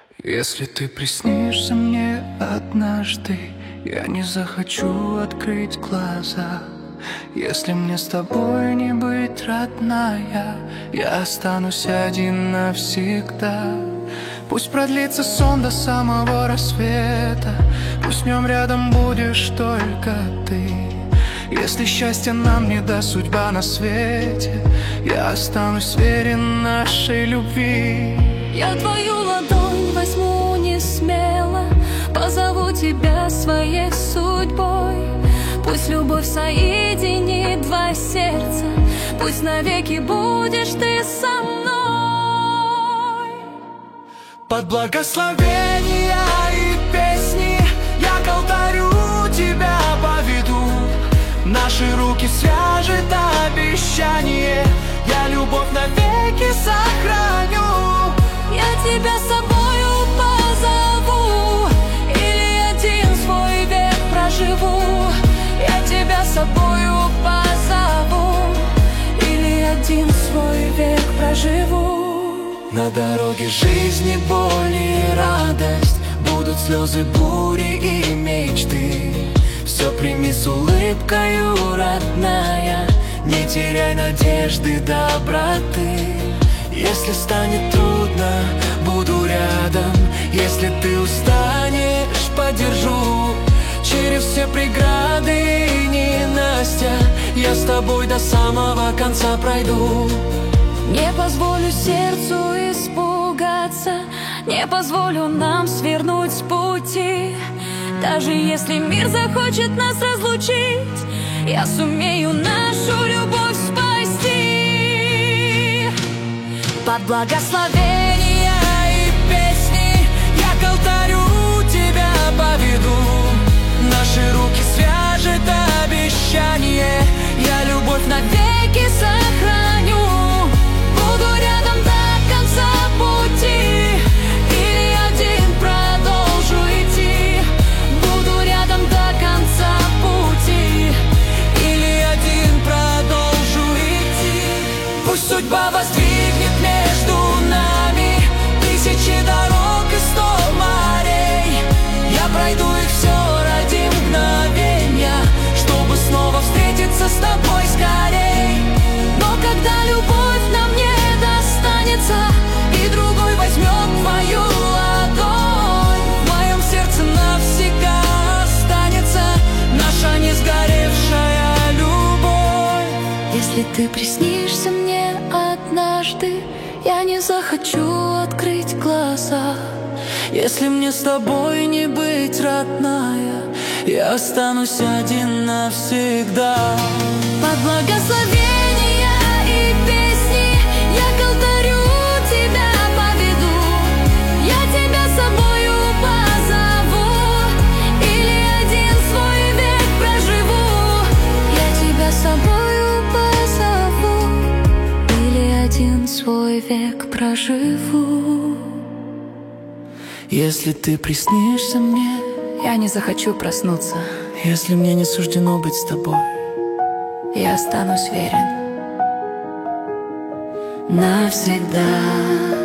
Если ты приснишься мне однажды, я не захочу открыть глаза. Если мне с тобой не быть, родная, я останусь один навсегда. Пусть продлится сон до самого рассвета, пусть в нем рядом будешь только ты. Если счастья нам не даст судьба на свете, я останусь верен нашей любви. Я твою ладонь возьму не смело, позову тебя своей судьбой. Пусть любовь соединит два сердца, пусть навеки будешь ты со мной. Под благословения и песни я к алтарю тебя поведу. Наши руки свяжет обещание, я любовь навеки сохраню. Я тебя с собою позову, или один свой век проживу. Я тебя с собою позову, или один свой век проживу. На дороге жизни боль и радость, будут слезы, бури и мечты. Все прими с улыбкою, родная, не теряй надежды, доброты. Если станет трудно, буду рядом. Если ты устанешь, поддержу. Через все преграды, ненастья, я с тобой до самого конца пройду. Не позволю сердцу испугаться, не позволю нам свернуть с пути. Даже если мир захочет нас разлучить, я сумею нашу любовь спасти. Под благословения и песни я к алтарю тебя поведу. Наши руки свяжет обещание, я любовь навеки сохраню. Буду рядом до конца пути, или один продолжу идти. Буду рядом до конца пути, или один продолжу идти. Пусть судьба воздвигнет между нами тысячи дорог и 100 морей. Я пройду их все ради мгновения, чтобы снова встретиться с тобой скорей. Но когда любовь нам не достанется, и другой возьмет твою ладонь, в моем сердце навсегда останется наша не сгоревшая любовь. Если ты приснишься мне однажды, я не захочу открыть глаза. Если мне с тобой не быть, родная, я останусь один навсегда. Под благословения и песни я к алтарю тебя поведу. Я тебя с собою позову, или один свой век проживу. Я тебя с собою позову, или один свой век проживу. Если ты приснишься мне, Я не захочу проснуться, если мне не суждено быть с тобой, я останусь верен навсегда.